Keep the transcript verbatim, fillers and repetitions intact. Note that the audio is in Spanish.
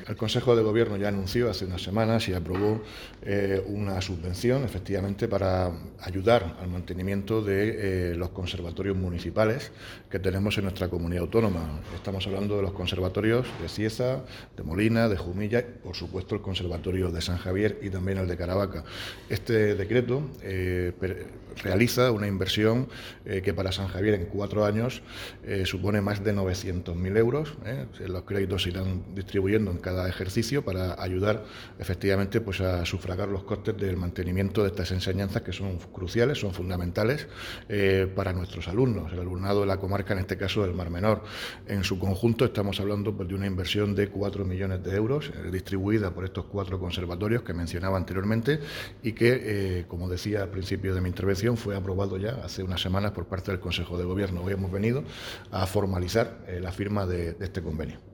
El Consejo de Gobierno ya anunció hace unas semanas y aprobó eh, una subvención, efectivamente, para ayudar al mantenimiento de eh, los conservatorios municipales que tenemos en nuestra comunidad autónoma. Estamos hablando de los conservatorios de Cieza, de Molina, de Jumilla, por supuesto el Conservatorio de San Javier y también el de Caravaca. Este decreto eh, realiza una inversión eh, que para San Javier en cuatro años eh, supone más de novecientos mil euros. Eh. Los créditos se irán distribuyendo en cada ejercicio para ayudar efectivamente pues, a sufragar los costes del mantenimiento de estas enseñanzas que son cruciales, son fundamentales eh, para nuestros alumnos, el alumnado de la comarca, en este caso del Mar Menor. En su conjunto estamos hablando pues, de una inversión de cuatro millones de euros eh, distribuida por estos cuatro conservatorios que mencionaba anteriormente y que, eh, como decía al principio de mi intervención, fue aprobado ya hace unas semanas por parte del Consejo de Gobierno. Hoy hemos venido a formalizar eh, la firma de, de este convenio.